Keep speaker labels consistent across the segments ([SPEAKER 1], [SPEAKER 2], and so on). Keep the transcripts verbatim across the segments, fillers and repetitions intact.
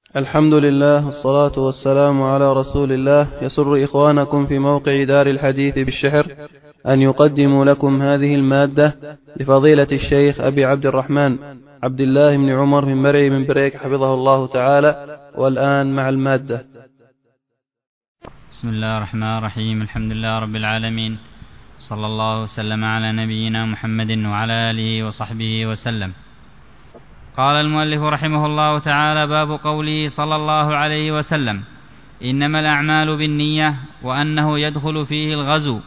[SPEAKER 1] الحمد لله والصلاة والسلام على رسول الله. يسر إخوانكم في موقع دار الحديث بالشحر أن يقدموا لكم هذه المادة لفضيلة الشيخ أبي عبد الرحمن عبد الله بن عمر من مرعي من بريك حفظه الله تعالى. والآن مع المادة.
[SPEAKER 2] بسم الله الرحمن الرحيم. الحمد لله رب العالمين، صلى الله وسلم على نبينا محمد وعلى آله وصحبه وسلم. قال المؤلف رحمه الله تعالى: باب قوله صلى الله عليه وسلم: إنما الأعمال بالنية، وأنه يدخل فيه الغزو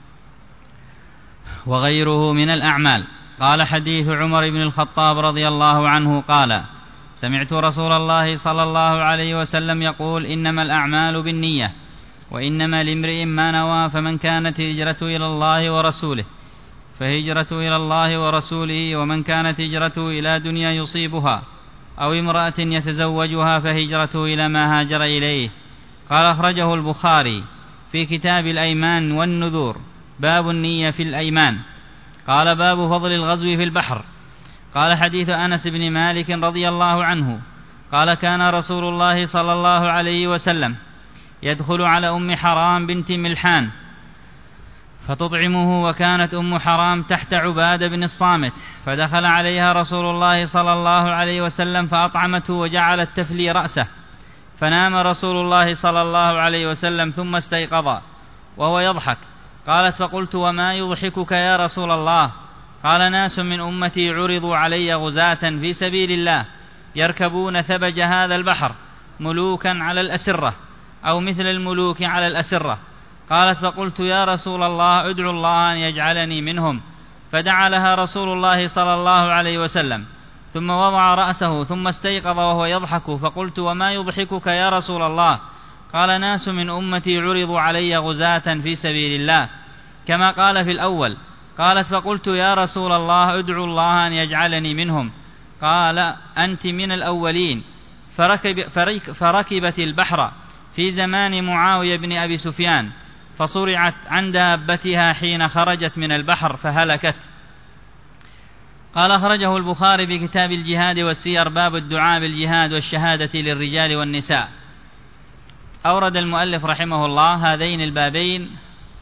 [SPEAKER 2] وغيره من الأعمال. قال: حديث عمر بن الخطاب رضي الله عنه قال: سمعت رسول الله صلى الله عليه وسلم يقول: إنما الأعمال بالنية، وإنما لامرئ ما نوى، فمن كانت هجرته إلى الله ورسوله فهجرته إلى الله ورسوله، ومن كانت هجرته إلى دنيا يصيبها أو امرأة يتزوجها فهجرته إلى ما هاجر إليه. قال: أخرجه البخاري في كتاب الأيمان والنذور، باب النية في الأيمان. قال: باب فضل الغزو في البحر. قال: حديث أنس بن مالك رضي الله عنه قال: كان رسول الله صلى الله عليه وسلم يدخل على أم حرام بنت ملحان فتطعمه، وكانت أم حرام تحت عبادة بن الصامت، فدخل عليها رسول الله صلى الله عليه وسلم فأطعمته وجعلت تفلي رأسه، فنام رسول الله صلى الله عليه وسلم ثم استيقظ وهو يضحك. قالت: فقلت: وما يضحكك يا رسول الله؟ قال: ناس من أمتي عرضوا علي غزاة في سبيل الله يركبون ثبج هذا البحر ملوكا على الأسرة، أو مثل الملوك على الأسرة. قالت: فقلت: يا رسول الله ادعو الله أن يجعلني منهم. فدعا لها رسول الله صلى الله عليه وسلم، ثم وضع رأسه ثم استيقظ وهو يضحك. فقلت: وما يضحكك يا رسول الله؟ قال: ناس من أمتي عرضوا علي غزاة في سبيل الله، كما قال في الأول. قالت: فقلت: يا رسول الله ادعو الله أن يجعلني منهم. قال: أنت من الأولين. فركب فركبت البحر في زمان معاوية بن أبي سفيان، فصرعت عن دابتها حين خرجت من البحر فهلكت. قال: أخرجه البخاري في كتاب الجهاد والسير، باب الدعاء بالجهاد والشهادة للرجال والنساء. أورد المؤلف رحمه الله هذين البابين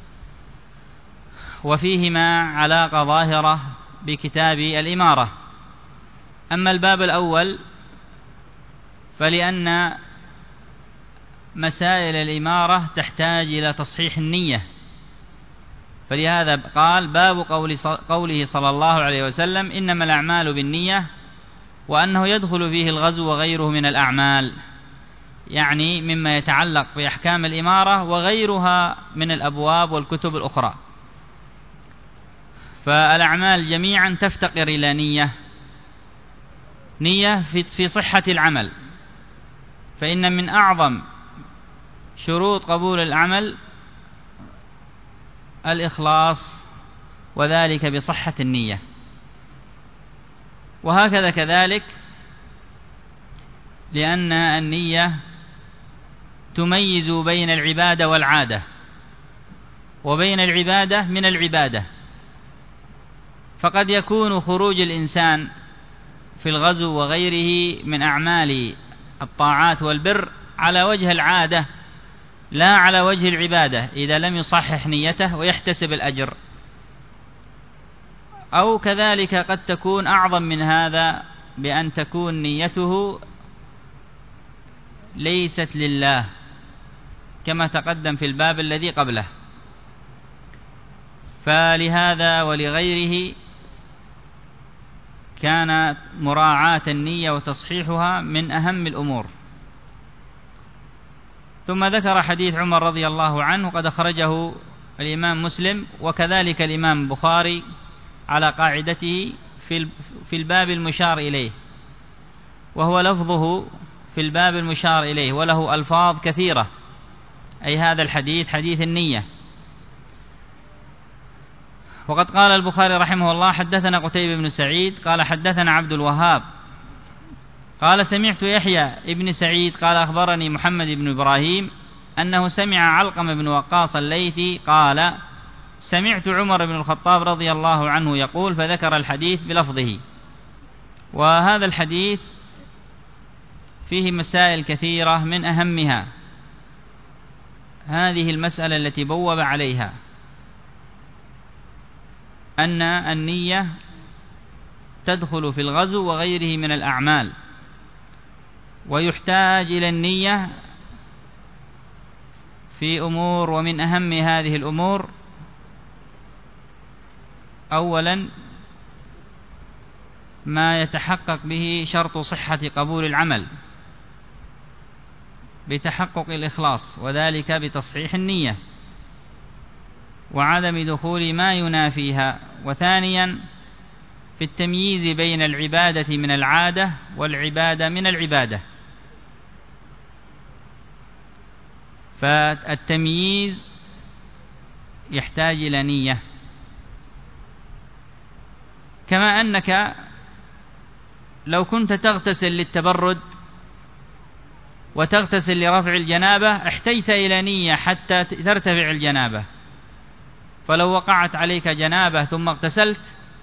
[SPEAKER 2] وفيهما علاقة ظاهرة بكتاب الإمارة. أما الباب الأول فلأن مسائل الإمارة تحتاج إلى تصحيح النية، فلهذا قال: باب قوله صلى الله عليه وسلم: إنما الأعمال بالنية، وأنه يدخل فيه الغزو وغيره من الأعمال، يعني مما يتعلق بأحكام الإمارة وغيرها من الأبواب والكتب الأخرى. فالأعمال جميعا تفتقر إلى نية، نية في صحة العمل، فإن من أعظم شروط قبول العمل الإخلاص، وذلك بصحة النية. وهكذا كذلك لأن النية تميز بين العبادة والعادة، وبين العبادة من العبادة. فقد يكون خروج الإنسان في الغزو وغيره من أعمال الطاعات والبر على وجه العادة لا على وجه العبادة، إذا لم يصحح نيته ويحتسب الأجر. أو كذلك قد تكون أعظم من هذا، بأن تكون نيته ليست لله، كما تقدم في الباب الذي قبله. فلهذا ولغيره كان مراعاة النية وتصحيحها من أهم الأمور. ثم ذكر حديث عمر رضي الله عنه قد أخرجه الإمام مسلم وكذلك الإمام البخاري على قاعدته في الباب المشار إليه، وهو لفظه في الباب المشار إليه، وله ألفاظ كثيرة، أي هذا الحديث حديث النية. وقد قال البخاري رحمه الله: حدثنا قتيبة بن سعيد قال حدثنا عبد الوهاب قال: سمعت يحيى ابن سعيد قال: أخبرني محمد بن إبراهيم أنه سمع علقمة بن وقاص الليثي قال: سمعت عمر بن الخطاب رضي الله عنه يقول، فذكر الحديث بلفظه. وهذا الحديث فيه مسائل كثيرة، من أهمها هذه المسألة التي بوب عليها، أن النية تدخل في الغزو وغيره من الأعمال، ويحتاج إلى النية في أمور، ومن أهم هذه الأمور أولا ما يتحقق به شرط صحة قبول العمل بتحقق الإخلاص، وذلك بتصحيح النية وعدم دخول ما ينافيها. وثانيا في التمييز بين العبادة من العادة والعبادة من العبادة، فالتمييز يحتاج إلى نية. كما أنك لو كنت تغتسل للتبرد وتغتسل لرفع الجنابة احتجت إلى نية حتى ترتفع الجنابة، فلو وقعت عليك جنابة ثم اغتسلت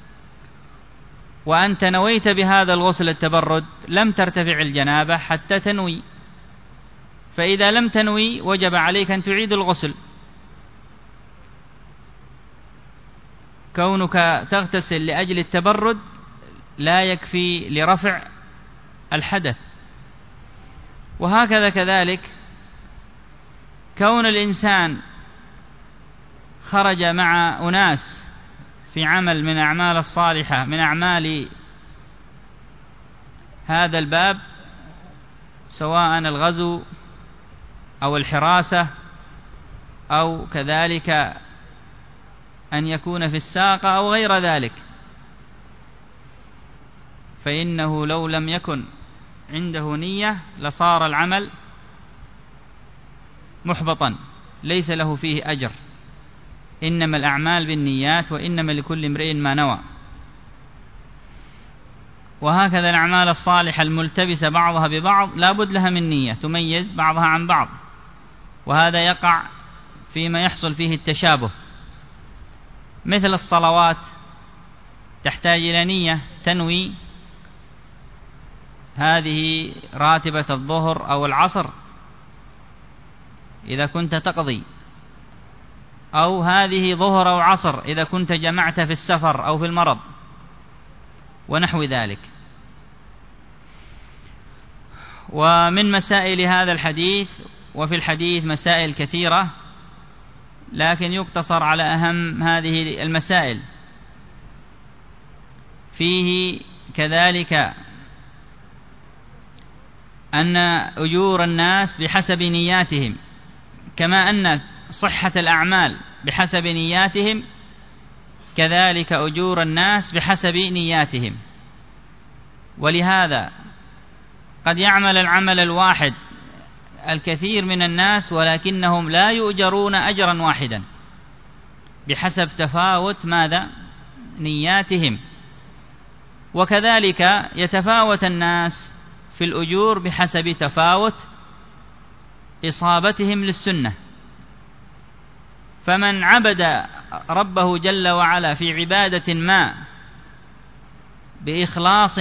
[SPEAKER 2] وأنت نويت بهذا الغسل التبرد لم ترتفع الجنابة حتى تنوي، فإذا لم تنوي وجب عليك أن تعيد الغسل. كونك تغتسل لأجل التبرد لا يكفي لرفع الحدث. وهكذا كذلك كون الإنسان خرج مع أناس في عمل من أعمال الصالحة من أعمال هذا الباب، سواء الغزو أو الحراسة أو كذلك أن يكون في الساقة أو غير ذلك، فإنه لو لم يكن عنده نية لصار العمل محبطا ليس له فيه أجر. إنما الأعمال بالنيات وإنما لكل امرئ ما نوى. وهكذا الأعمال الصالحة الملتبسة بعضها ببعض لا بد لها من نية تميز بعضها عن بعض، وهذا يقع فيما يحصل فيه التشابه، مثل الصلوات تحتاج إلى نية، تنوي هذه راتبة الظهر أو العصر إذا كنت تقضي، أو هذه ظهر أو عصر إذا كنت جمعت في السفر أو في المرض ونحو ذلك. ومن مسائل هذا الحديث، وفي الحديث مسائل كثيرة لكن يقتصر على أهم هذه المسائل. فيه كذلك أن أجور الناس بحسب نياتهم، كما أن صحة الأعمال بحسب نياتهم كذلك أجور الناس بحسب نياتهم. ولهذا قد يعمل العمل الواحد الكثير من الناس ولكنهم لا يؤجرون أجرا واحدا بحسب تفاوت ماذا؟ نياتهم. وكذلك يتفاوت الناس في الأجور بحسب تفاوت إصابتهم للسنة. فمن عبد ربه جل وعلا في عبادة ما بإخلاص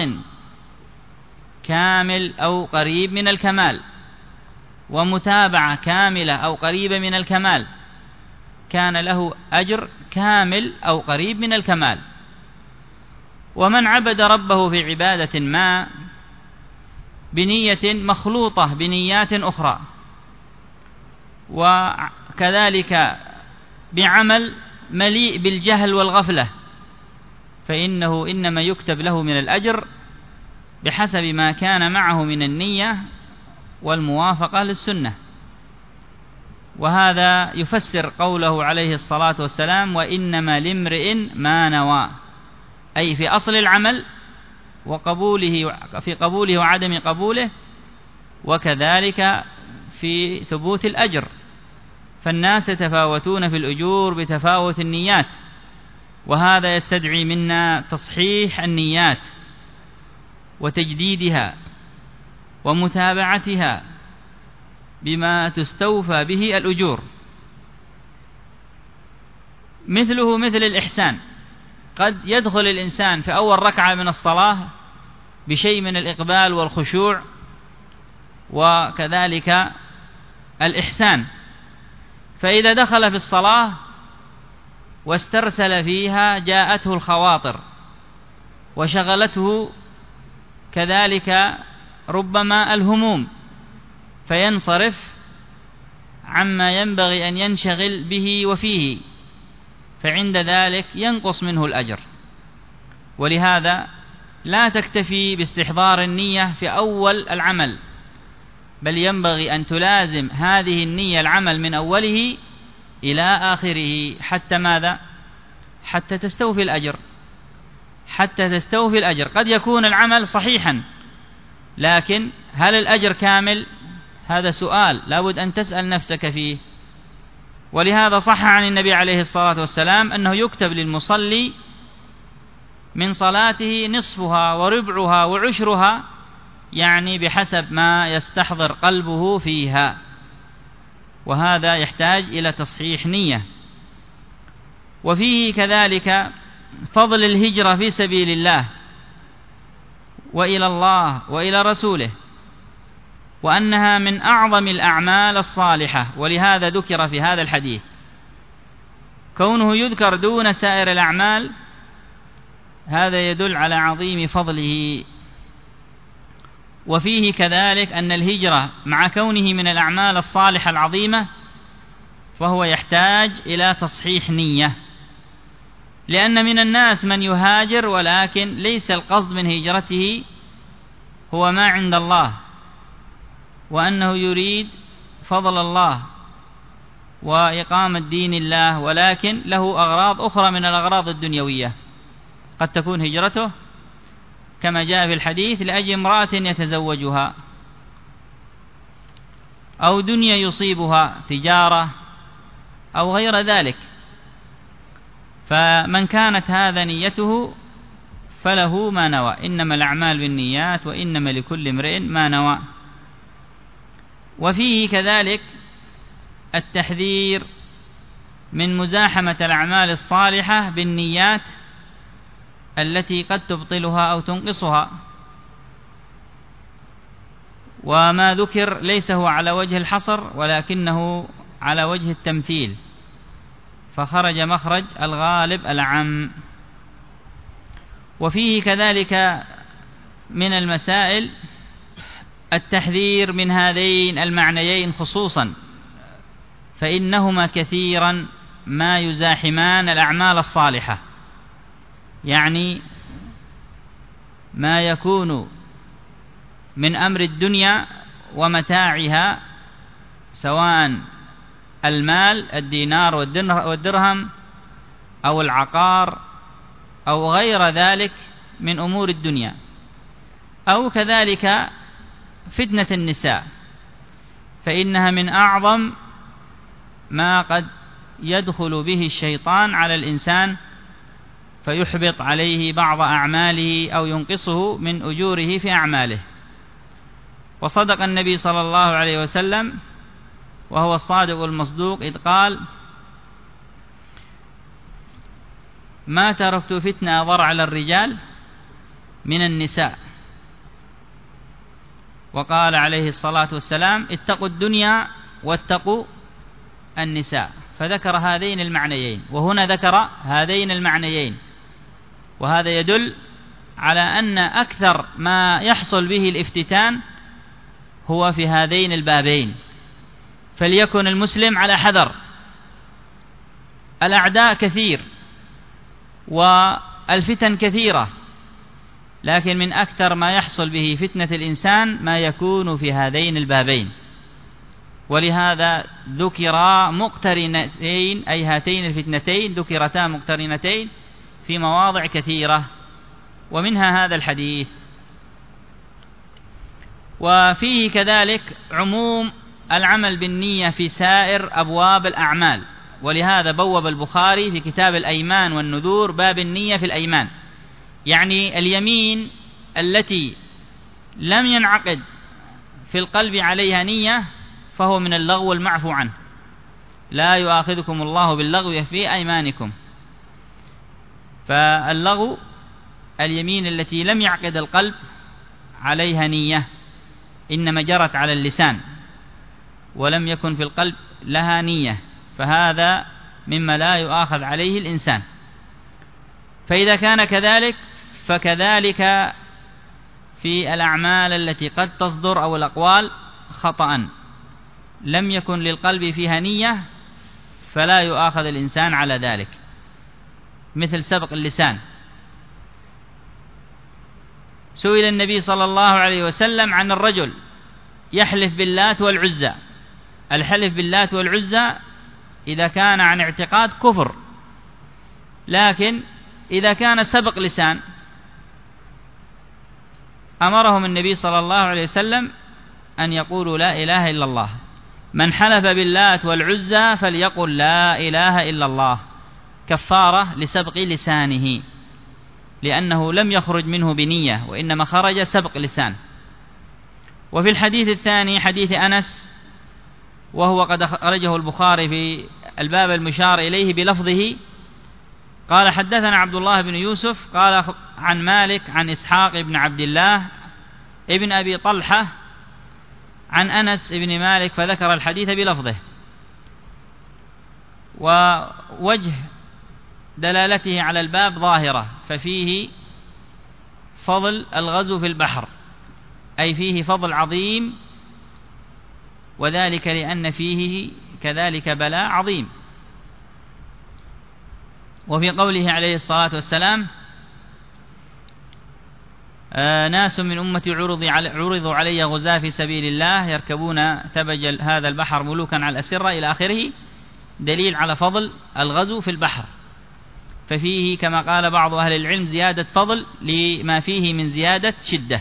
[SPEAKER 2] كامل أو قريب من الكمال ومتابعة كاملة أو قريبة من الكمال كان له أجر كامل أو قريب من الكمال. ومن عبد ربه في عبادة ما بنية مخلوطة بنيات أخرى وكذلك بعمل مليء بالجهل والغفلة فإنه إنما يكتب له من الأجر بحسب ما كان معه من النية والموافقة للسنة. وهذا يفسر قوله عليه الصلاة والسلام: وإنما لامرئ ما نوى، أي في أصل العمل وقبوله في قبوله وعدم قبوله، وكذلك في ثبوت الأجر. فالناس يتفاوتون في الأجور بتفاوت النيات، وهذا يستدعي منا تصحيح النيات وتجديدها ومتابعتها بما تستوفى به الأجور. مثله مثل الإحسان، قد يدخل الإنسان في أول ركعة من الصلاة بشيء من الإقبال والخشوع وكذلك الإحسان. فإذا دخل في الصلاة واسترسل فيها جاءته الخواطر وشغلته كذلك ربما الهموم، فينصرف عما ينبغي أن ينشغل به وفيه، فعند ذلك ينقص منه الأجر. ولهذا لا تكتفي باستحضار النية في أول العمل، بل ينبغي أن تلازم هذه النية العمل من أوله إلى آخره، حتى ماذا؟ حتى تستوفي الأجر، حتى تستوفي الأجر. قد يكون العمل صحيحا، لكن هل الأجر كامل؟ هذا سؤال لابد أن تسأل نفسك فيه. ولهذا صح عن النبي عليه الصلاة والسلام أنه يكتب للمصلي من صلاته نصفها وربعها وعشرها، يعني بحسب ما يستحضر قلبه فيها، وهذا يحتاج إلى تصحيح نية. وفيه كذلك فضل الهجرة في سبيل الله وإلى الله وإلى رسوله، وأنها من أعظم الأعمال الصالحة، ولهذا ذكر في هذا الحديث. كونه يذكر دون سائر الأعمال هذا يدل على عظيم فضله. وفيه كذلك أن الهجرة مع كونه من الأعمال الصالحة العظيمة فهو يحتاج إلى تصحيح نية، لأن من الناس من يهاجر ولكن ليس القصد من هجرته هو ما عند الله، وأنه يريد فضل الله وإقامة دين الله، ولكن له أغراض أخرى من الأغراض الدنيوية. قد تكون هجرته كما جاء في الحديث لأجل امرأة يتزوجها، أو دنيا يصيبها، تجارة أو غير ذلك. فمن كانت هذا نيته فله ما نوى، إنما الأعمال بالنيات وإنما لكل امرئ ما نوى. وفيه كذلك التحذير من مزاحمة الأعمال الصالحة بالنيات التي قد تبطلها أو تنقصها. وما ذكر ليس هو على وجه الحصر ولكنه على وجه التمثيل، فخرج مخرج الغالب العام. وفيه كذلك من المسائل التحذير من هذين المعنيين خصوصا، فإنهما كثيرا ما يزاحمان الأعمال الصالحة، يعني ما يكون من أمر الدنيا ومتاعها، سواء المال الدينار والدرهم أو العقار أو غير ذلك من أمور الدنيا، أو كذلك فتنة النساء، فإنها من أعظم ما قد يدخل به الشيطان على الإنسان فيحبط عليه بعض أعماله أو ينقصه من أجوره في أعماله. وصدق النبي صلى الله عليه وسلم وهو الصادق المصدوق إذ قال: ما تركت فتنة أضر على الرجال من النساء. وقال عليه الصلاة والسلام: اتقوا الدنيا واتقوا النساء، فذكر هذين المعنيين، وهنا ذكر هذين المعنيين. وهذا يدل على أن أكثر ما يحصل به الافتتان هو في هذين البابين، فليكن المسلم على حذر. الأعداء كثير والفتن كثيرة، لكن من أكثر ما يحصل به فتنة الإنسان ما يكون في هذين البابين. ولهذا ذكرا مقترنتين، أي هاتين الفتنتين ذكرتا مقترنتين في مواضع كثيرة، ومنها هذا الحديث. وفيه كذلك عموم العمل بالنية في سائر أبواب الأعمال، ولهذا بوب البخاري في كتاب الأيمان والنذور باب النية في الأيمان، يعني اليمين التي لم ينعقد في القلب عليها نية فهو من اللغو المعفو عنه، لا يؤاخذكم الله باللغو في أيمانكم. فاللغو اليمين التي لم يعقد القلب عليها نية، إنما جرت على اللسان ولم يكن في القلب لها نية، فهذا مما لا يؤاخذ عليه الإنسان. فإذا كان كذلك فكذلك في الأعمال التي قد تصدر أو الأقوال خطأ لم يكن للقلب فيها نية فلا يؤاخذ الإنسان على ذلك، مثل سبق اللسان. سئل النبي صلى الله عليه وسلم عن الرجل يحلف باللات والعزى. الحلف باللات والعزى إذا كان عن اعتقاد كفر، لكن إذا كان سبق لسان أمرهم النبي صلى الله عليه وسلم أن يقولوا لا إله إلا الله. من حلف باللات والعزى فليقل لا إله إلا الله، كفارة لسبق لسانه، لأنه لم يخرج منه بنية وإنما خرج سبق لسان. وفي الحديث الثاني حديث أنس، وهو قد أخرجه البخاري في الباب المشار إليه بلفظه، قال حدثنا عبد الله بن يوسف قال عن مالك عن إسحاق بن عبد الله ابن أبي طلحة عن أنس بن مالك، فذكر الحديث بلفظه. ووجه دلالته على الباب ظاهرة، ففيه فضل الغزو في البحر، أي فيه فضل عظيم، وذلك لأن فيه كذلك بلاء عظيم. وفي قوله عليه الصلاة والسلام آه ناس من أمتي عرضوا علي غزاة في سبيل الله يركبون ثبج هذا البحر ملوكا على الأسرة إلى آخره، دليل على فضل الغزو في البحر. ففيه كما قال بعض أهل العلم زيادة فضل لما فيه من زيادة شدة.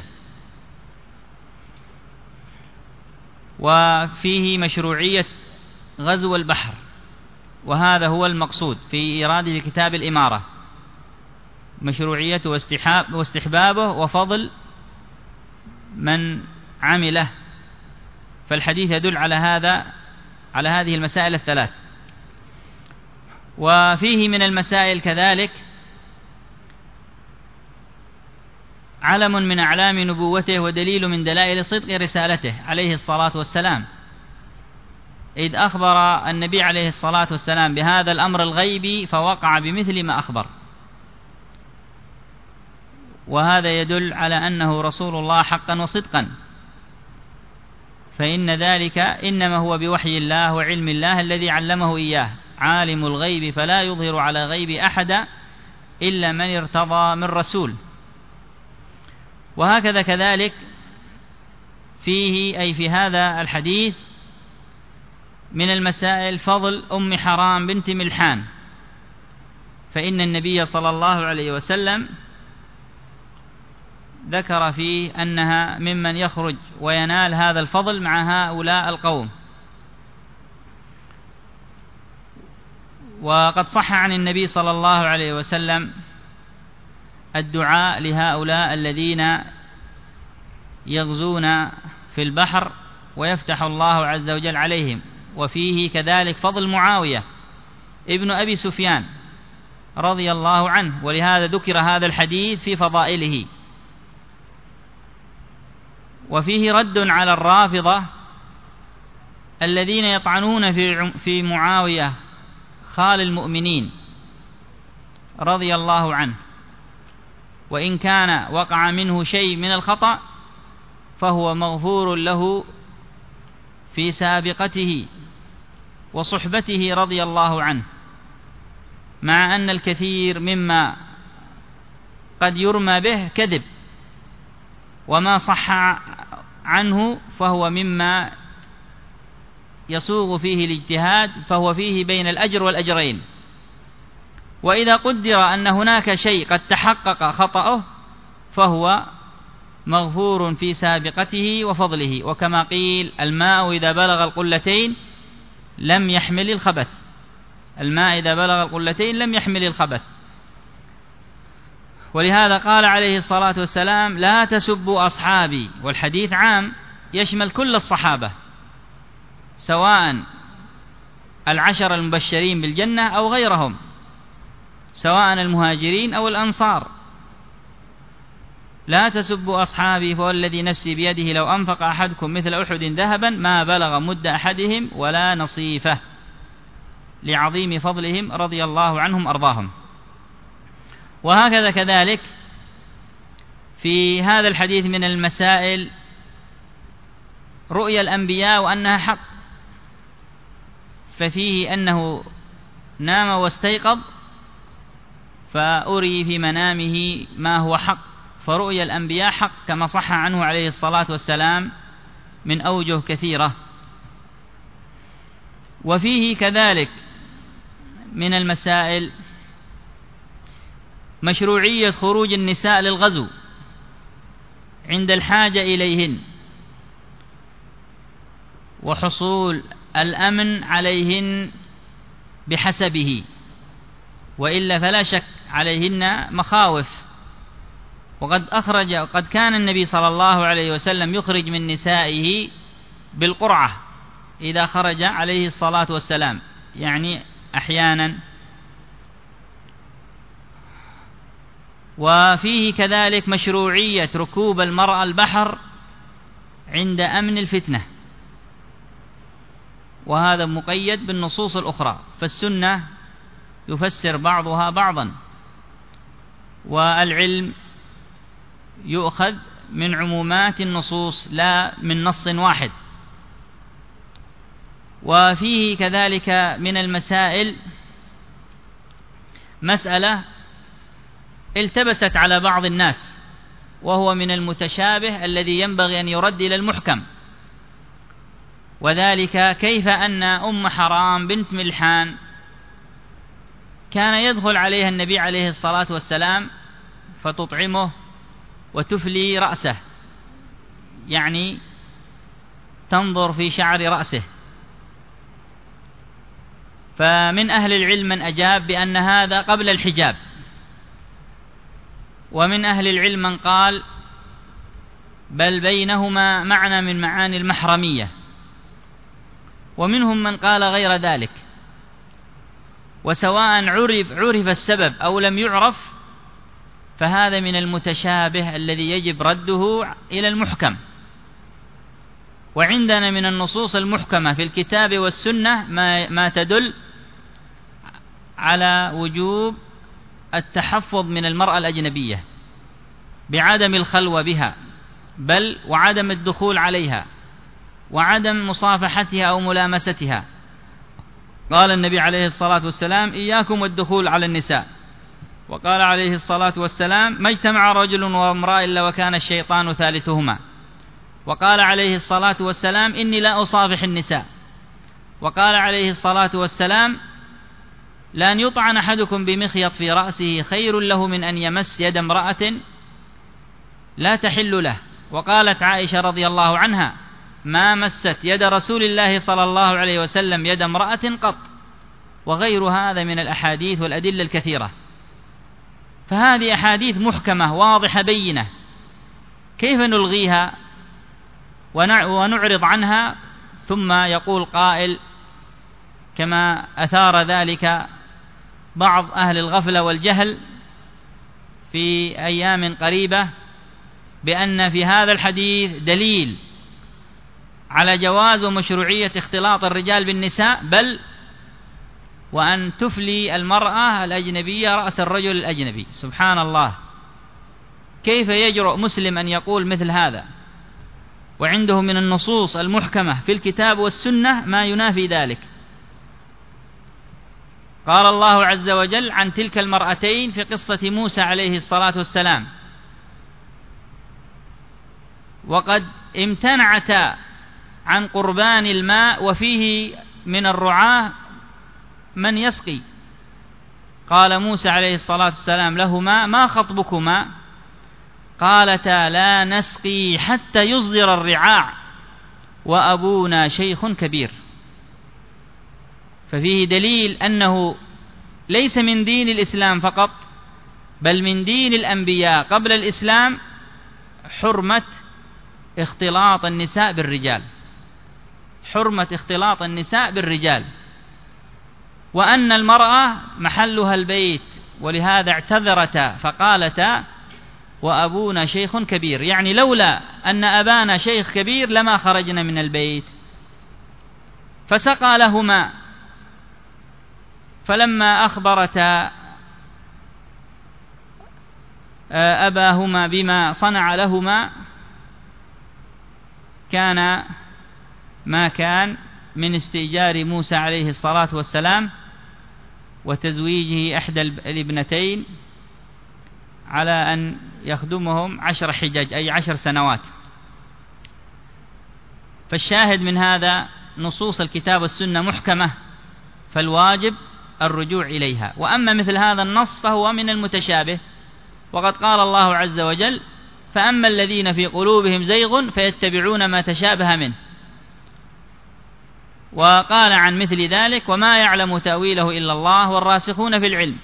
[SPEAKER 2] وفيه مشروعية غزو البحر، وهذا هو المقصود في إيراده كتاب الإمارة، مشروعيته واستحبابه وفضل من عمله. فالحديث يدل على هذا على هذه المسائل الثلاث. وفيه من المسائل كذلك علم من أعلام نبوته ودليل من دلائل صدق رسالته عليه الصلاة والسلام، إذ أخبر النبي عليه الصلاة والسلام بهذا الأمر الغيبي فوقع بمثل ما أخبر، وهذا يدل على أنه رسول الله حقا وصدقا، فإن ذلك إنما هو بوحي الله وعلم الله الذي علمه إياه، عالم الغيب فلا يظهر على غيب أحدا إلا من ارتضى من رسول. وهكذا كذلك فيه أي في هذا الحديث من المسائل فضل أم حرام بنت ملحان، فإن النبي صلى الله عليه وسلم ذكر فيه أنها ممن يخرج وينال هذا الفضل مع هؤلاء القوم. وقد صح عن النبي صلى الله عليه وسلم الدعاء لهؤلاء الذين يغزون في البحر ويفتح الله عز وجل عليهم. وفيه كذلك فضل معاوية ابن أبي سفيان رضي الله عنه، ولهذا ذكر هذا الحديث في فضائله. وفيه رد على الرافضة الذين يطعنون في في معاوية خال المؤمنين رضي الله عنه، وإن كان وقع منه شيء من الخطأ فهو مغفور له في سابقته وصحبته رضي الله عنه، مع أن الكثير مما قد يرمى به كذب، وما صح عنه فهو مما يسوغ فيه الاجتهاد، فهو فيه بين الأجر والأجرين. وإذا قدر أن هناك شيء قد تحقق خطأه فهو مغفور في سابقته وفضله. وكما قيل الماء إذا بلغ القلتين لم يحمل الخبث، الماء إذا بلغ القلتين لم يحمل الخبث. ولهذا قال عليه الصلاة والسلام لا تسبوا أصحابي، والحديث عام يشمل كل الصحابة سواء العشر المبشرين بالجنة أو غيرهم، سواء المهاجرين أو الأنصار. لا تسبوا أصحابي فوالذي نفسي بيده لو أنفق أحدكم مثل أحد ذهبا ما بلغ مد أحدهم ولا نصيفه، لعظيم فضلهم رضي الله عنهم أرضاهم. وهكذا كذلك في هذا الحديث من المسائل رؤيا الأنبياء وأنها حق، ففيه أنه نام واستيقظ فأري في منامه ما هو حق، فرؤيا الأنبياء حق كما صح عنه عليه الصلاة والسلام من أوجه كثيرة. وفيه كذلك من المسائل مشروعية خروج النساء للغزو عند الحاجة إليهن، وحصول الأمن عليهن بحسبه، وإلا فلا شك عليهن مخاوف. وقد أخرج قد كان النبي صلى الله عليه وسلم يخرج من نسائه بالقرعة إذا خرج عليه الصلاة والسلام، يعني أحيانا. وفيه كذلك مشروعية ركوب المرأة البحر عند أمن الفتنة، وهذا مقيد بالنصوص الأخرى، فالسنة يفسر بعضها بعضا، والعلم يؤخذ من عمومات النصوص لا من نص واحد. وفيه كذلك من المسائل مسألة التبست على بعض الناس، وهو من المتشابه الذي ينبغي أن يرد إلى المحكم، وذلك كيف أن أم حرام بنت ملحان كان يدخل عليها النبي عليه الصلاة والسلام فتطعمه وتفلي رأسه، يعني تنظر في شعر رأسه. فمن أهل العلم من أجاب بأن هذا قبل الحجاب، ومن أهل العلم من قال بل بينهما معنى من معاني المحرمية، ومنهم من قال غير ذلك. وسواء عرف, عرف السبب أو لم يعرف فهذا من المتشابه الذي يجب رده إلى المحكم. وعندنا من النصوص المحكمة في الكتاب والسنة ما, ما تدل على وجوب التحفظ من المرأة الأجنبية بعدم الخلوة بها، بل وعدم الدخول عليها وعدم مصافحتها أو ملامستها. قال النبي عليه الصلاة والسلام إياكم والدخول على النساء، وقال عليه الصلاة والسلام ما اجتمع رجل وامرأة إلا وكان الشيطان ثالثهما، وقال عليه الصلاة والسلام إني لا أصافح النساء، وقال عليه الصلاة والسلام لأن يطعن أحدكم بمخيط في رأسه خير له من أن يمس يد امرأة لا تحل له. وقالت عائشة رضي الله عنها ما مست يد رسول الله صلى الله عليه وسلم يد امرأة قط، وغير هذا من الأحاديث والأدلة الكثيرة. فهذه أحاديث محكمة واضحة بينة، كيف نلغيها ونعرض عنها ثم يقول قائل كما أثار ذلك بعض أهل الغفلة والجهل في أيام قريبة بأن في هذا الحديث دليل على جواز ومشروعية اختلاط الرجال بالنساء، بل وأن تفلي المرأة الأجنبية رأس الرجل الأجنبي. سبحان الله، كيف يجرؤ مسلم أن يقول مثل هذا وعنده من النصوص المحكمة في الكتاب والسنة ما ينافي ذلك؟ قال الله عز وجل عن تلك المرأتين في قصة موسى عليه الصلاة والسلام وقد امتنعتا عن قربان الماء وفيه من الرعاة من يسقي. قال موسى عليه الصلاة والسلام لهما ما خطبكما؟ قالتا لا نسقي حتى يصدر الرعاع وأبونا شيخ كبير. ففيه دليل أنه ليس من دين الإسلام فقط بل من دين الأنبياء قبل الإسلام حرمة اختلاط النساء بالرجال، حرمة اختلاط النساء بالرجال، وأن المرأة محلها البيت، ولهذا اعتذرتا فقالتا وأبونا شيخ كبير، يعني لولا أن أبانا شيخ كبير لما خرجنا من البيت. فسقى لهما، فلما أخبرتا أباهما بما صنع لهما كان ما كان من استئجار موسى عليه الصلاة والسلام وتزويجه إحدى الابنتين على أن يخدمهم عشر حجج، أي عشر سنوات. فالشاهد من هذا نصوص الكتاب والسنة محكمة، فالواجب الرجوع إليها. وأما مثل هذا النص فهو من المتشابه، وقد قال الله عز وجل: فأما الذين في قلوبهم زيغ فيتبعون ما تشابه منه. وقال عن مثل ذلك: وما يعلم تأويله إلا الله والراسخون في العلم.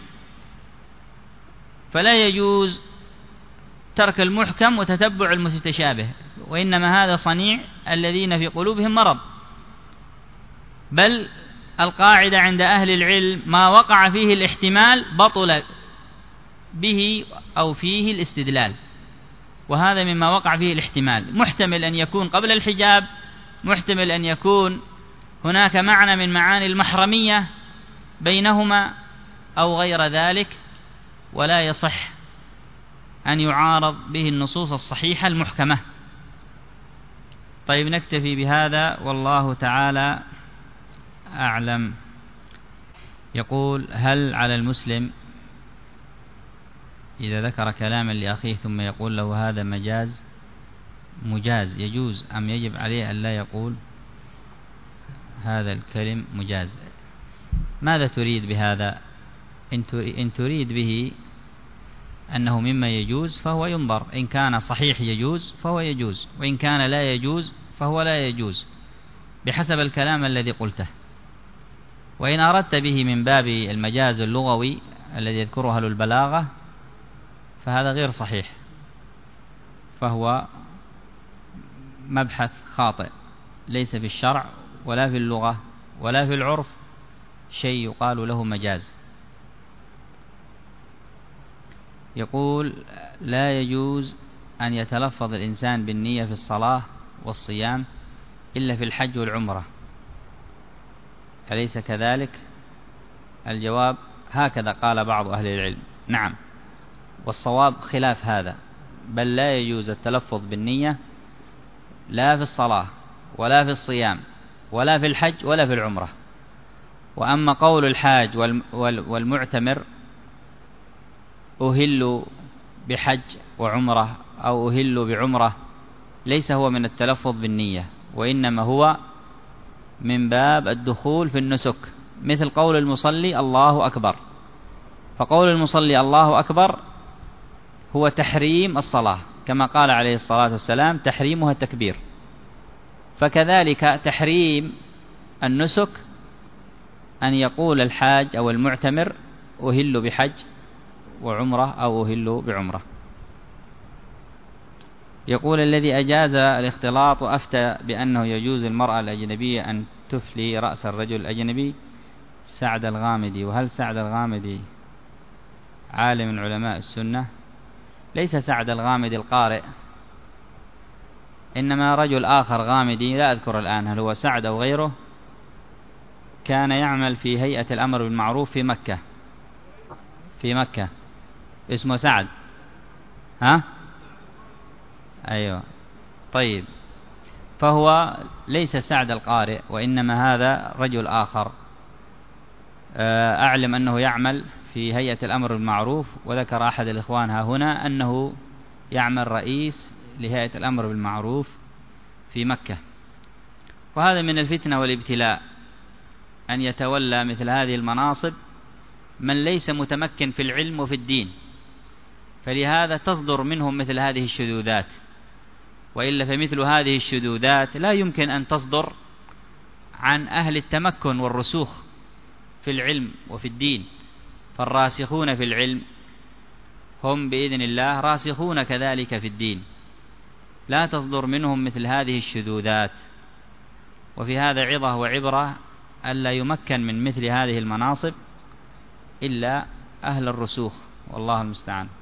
[SPEAKER 2] فلا يجوز ترك المحكم وتتبع المتشابه، وإنما هذا صنيع الذين في قلوبهم مرض. بل القاعدة عند أهل العلم: ما وقع فيه الاحتمال بطل به أو فيه الاستدلال، وهذا مما وقع فيه الاحتمال. محتمل أن يكون قبل الحجاب، محتمل أن يكون هناك معنى من معاني المحرمية بينهما أو غير ذلك، ولا يصح أن يعارض به النصوص الصحيحة المحكمة. طيب، نكتفي بهذا والله تعالى أعلم. يقول: هل على المسلم إذا ذكر كلاما لأخيه ثم يقول له هذا مجاز مجاز يجوز، أم يجب عليه أن لا يقول هذا الكلم مجاز؟ ماذا تريد بهذا؟ إن تريد به أنه مما يجوز فهو ينظر، إن كان صحيح يجوز فهو يجوز، وإن كان لا يجوز فهو لا يجوز بحسب الكلام الذي قلته. وإن أردت به من باب المجاز اللغوي الذي يذكره أهل البلاغة فهذا غير صحيح، فهو مبحث خاطئ، ليس في الشرع ولا في اللغة ولا في العرف شيء يقال له مجاز. يقول: لا يجوز أن يتلفظ الإنسان بالنية في الصلاة والصيام إلا في الحج والعمرة، أليس كذلك؟ الجواب: هكذا قال بعض أهل العلم. نعم، والصواب خلاف هذا، بل لا يجوز التلفظ بالنية لا في الصلاة ولا في الصيام ولا في الحج ولا في العمرة. وأما قول الحاج والمعتمر أهل بحج وعمرة أو أهل بعمرة، ليس هو من التلفظ بالنية، وإنما هو من باب الدخول في النسك، مثل قول المصلي الله أكبر. فقول المصلي الله أكبر هو تحريم الصلاة، كما قال عليه الصلاة والسلام: تحريمها التكبير. فكذلك تحريم النسك أن يقول الحاج أو المعتمر أهل بحج وعمرة أو أهل بعمرة. يقول: الذي أجاز الاختلاط وأفتى بأنه يجوز المرأة الأجنبية أن تفلي رأس الرجل الأجنبي سعد الغامدي. وهل سعد الغامدي عالم من علماء السنة؟ ليس سعد الغامدي القارئ، إنما رجل آخر غامدي لا أذكر الآن هل هو سعد أو غيره، كان يعمل في هيئة الأمر بالمعروف في مكة في مكة اسمه سعد. ها؟ أيوة. طيب، فهو ليس سعد القارئ، وإنما هذا رجل آخر. أعلم أنه يعمل في هيئة الأمر بالمعروف، وذكر أحد الإخوان ها هنا أنه يعمل رئيس لهيئة الأمر بالمعروف في مكة. وهذا من الفتنة والابتلاء أن يتولى مثل هذه المناصب من ليس متمكن في العلم وفي الدين، فلهذا تصدر منهم مثل هذه الشذوذات. وإلا فمثل هذه الشذوذات لا يمكن أن تصدر عن أهل التمكن والرسوخ في العلم وفي الدين. فالراسخون في العلم هم بإذن الله راسخون كذلك في الدين، لا تصدر منهم مثل هذه الشذوذات. وفي هذا عظة وعبرة ألا يمكن من مثل هذه المناصب إلا أهل الرسوخ، والله المستعان.